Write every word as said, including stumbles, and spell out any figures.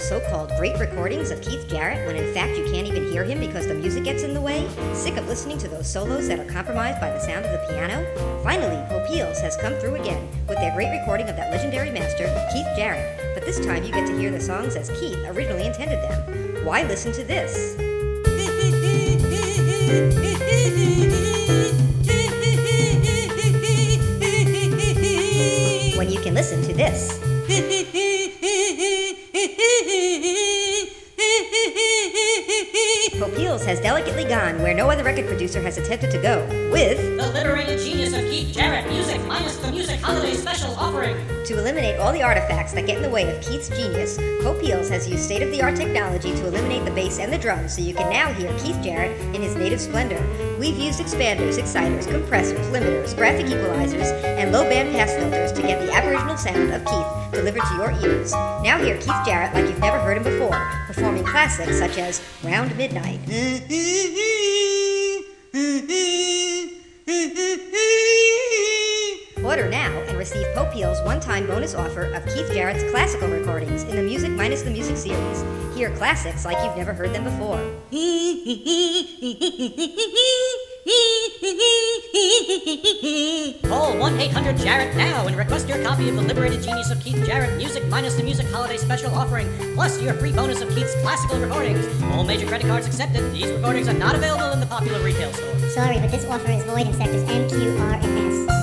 those so-called great recordings of Keith Jarrett when in fact you can't even hear him because the music gets in the way? Sick of listening to those solos that are compromised by the sound of the piano? Finally, Pope Eels has come through again with their great recording of that legendary master, Keith Jarrett. But this time you get to hear the songs as Keith originally intended them. Why listen to this? When you can listen to this. Pope Eels has delicately gone where no other record producer has attempted to go, with the liberated genius of Keith Jarrett, music minus the music holiday special offering. To eliminate all the artifacts that get in the way of Keith's genius, Pope Eels has used state-of-the-art technology to eliminate the bass and the drums, so you can now hear Keith Jarrett in his native splendor. We've used expanders, exciters, compressors, limiters, graphic equalizers, and low-band pass filters to get the aboriginal sound of Keith delivered to your ears. Now hear Keith Jarrett like you've never heard him before, performing classics such as Round Midnight. Order now and receive Pope Eels' one-time bonus offer of Keith Jarrett's classical recordings in the Music Minus the Music series. Hear classics like you've never heard them before. Call one eight hundred Jarrett now and request your copy of the liberated genius of Keith Jarrett, music minus the music holiday special offering, plus your free bonus of Keith's classical recordings. All major credit cards accepted. These recordings are not available in the popular retail stores. Sorry, but this offer is void in sectors M, Q, R, and S.